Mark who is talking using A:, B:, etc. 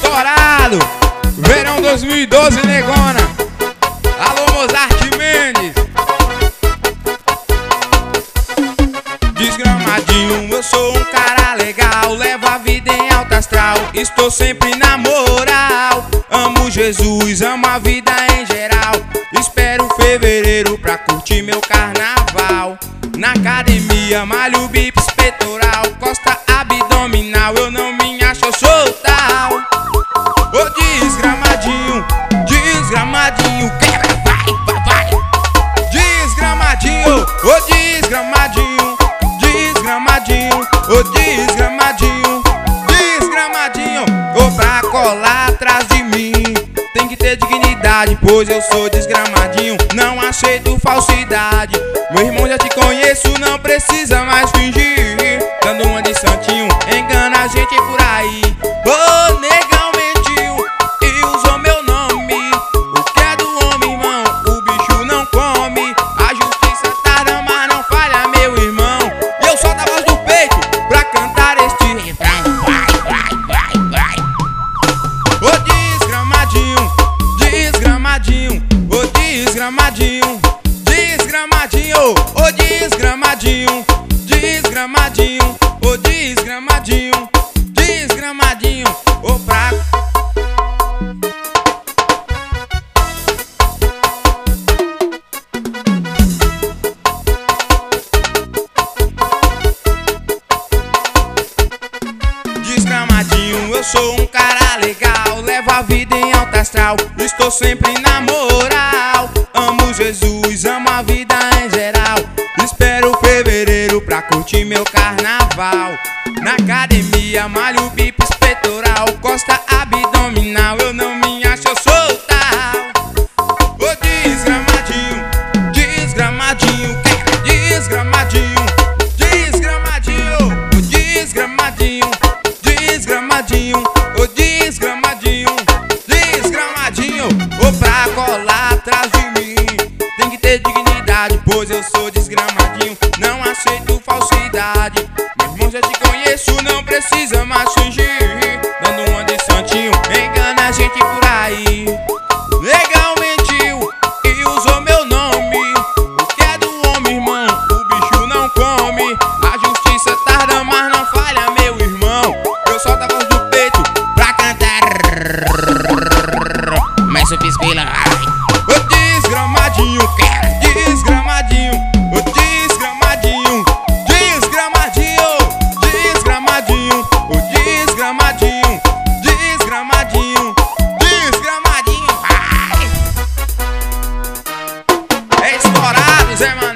A: estourado. Verão 2012, negona. Alô, Mozart Mendes. Desgramadinho, eu sou um cara legal. Levo a vida em alta astral. Estou sempre na moral. Amo Jesus, amo a vida em geral. Espero fevereiro pra curtir meu carnaval. Na academia, malho bíceps peitoral, costa abdominal, eu não me acho, eu sou tal. Ô desgramadinho, desgramadinho, vai. Desgramadinho, ô desgramadinho, desgramadinho, ô desgramadinho, desgramadinho. Ô pra colar atrás de mim, tem que ter dignidade, pois eu sou desgramadinho, não aceito falsidade. Meu irmão, já te conheço, não precisa mais fingir. Dando uma de santinho, engana a gente por aí. Ô negão mentiu e usou meu nome. O que é do homem, irmão, o bicho não come. A justiça tarda, mas não falha, meu irmão. E eu solto a voz do peito pra cantar este refrão. Vai. Ô desgramadinho, desgramadinho, ô desgramadinho, desgramadinho, ô desgramadinho, desgramadinho, ô desgramadinho, desgramadinho, ô fraco. Desgramadinho, eu sou um cara legal. Levo a vida em alta astral. Estou sempre na moral. Amo Jesus, amo a vida em geral. Espero fevereiro pra curtir meu carnaval. Na academia, malho bíceps peitoral, costa abdominal, eu não me acho, eu sou tal. Ô desgramadinho, desgramadinho, desgramadinho, desgramadinho, ô desgramadinho, desgramadinho, ô desgramadinho, desgramadinho. Ô pra colar atrás de mim, tem que ter dignidade, pois eu sou desgramadinho, não aceito falsidade. Meu irmão, já te conheço, não precisa mais fingir. Dando uma de santinho, engana a gente por aí. Legal mentiu e usou meu nome. O que é do homem, irmão, o bicho não come. A justiça tarda, mas não falha, meu irmão. Eu solto a voz do peito pra cantar. Mas o pisquila, ô desgramadinho, desgramadinho, ô desgramadinho, desgramadinho, desgramadinho, ô desgramadinho, desgramadinho, desgramadinho. É estourado, Zé Mané.